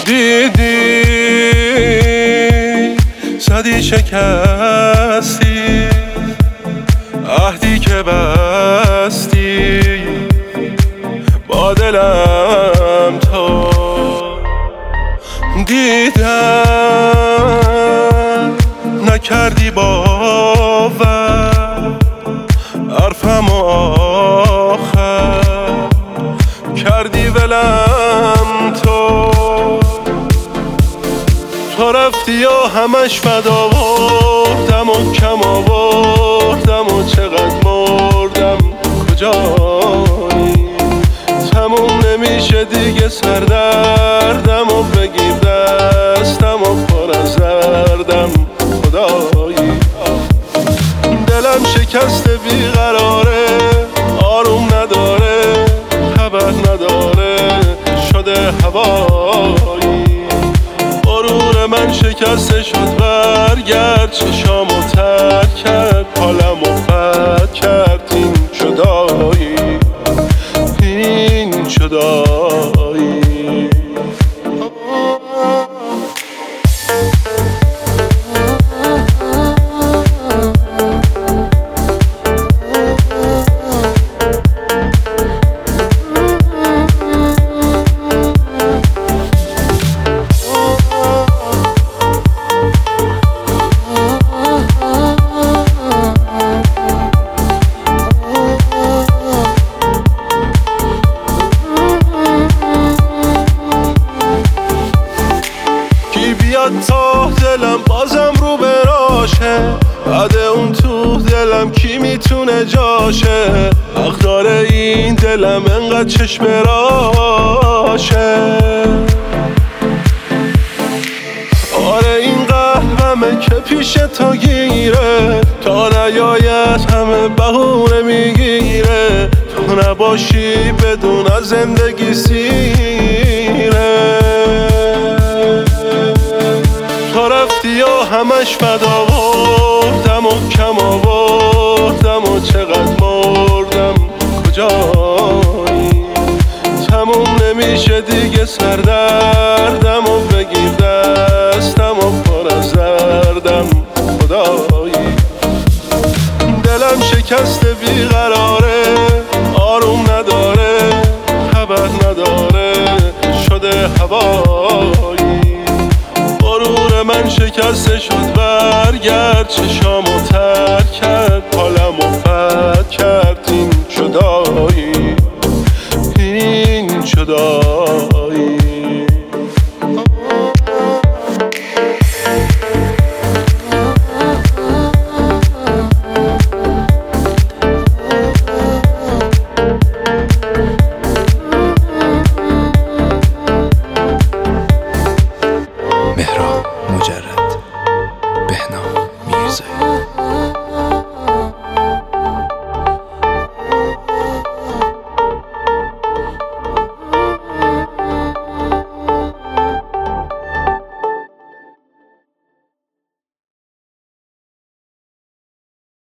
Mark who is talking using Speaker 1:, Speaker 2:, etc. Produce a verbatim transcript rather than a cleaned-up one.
Speaker 1: دیدی زدی شکستی عهدی که بستی با دلم تو دیدم نکردی باور حرفم آخر کردی ولم تو تو رفتی و همش فدا بردم و کم آوردم و چقدر مردم کجایی تموم نمیشه دیگه سردردم و بگیر دستم و پر از دردم خدایی دلم شکسته بیقراره آروم نداره خبر نداره شده هوایی غرور من شکسته شد برگرد چشامو ترک کرد حالمو بد کرد این جدایی این جدایی تا دلم بازم رو براشه بعد اون تو دلم کی میتونه جاشه حق داره این دلم انقدر چشم راشه آره این قلبمه که پیش تو گیره تا نیاید همه بهونه میگیره تو نباشی بدون از زندگی سیره تو رفتی و همش فدا بردم و کم آوردم و چقدر مردم کجایی تموم نمیشه دیگه سردردم و بگیر دستم و پر از دردم خدایی دلم شکسته بیقراره آروم نداره خبر نداره شده هوایی غرور من شکسته شد برگرد چشامو ترک کرد حالمو بد کرد این جدایی این جدایی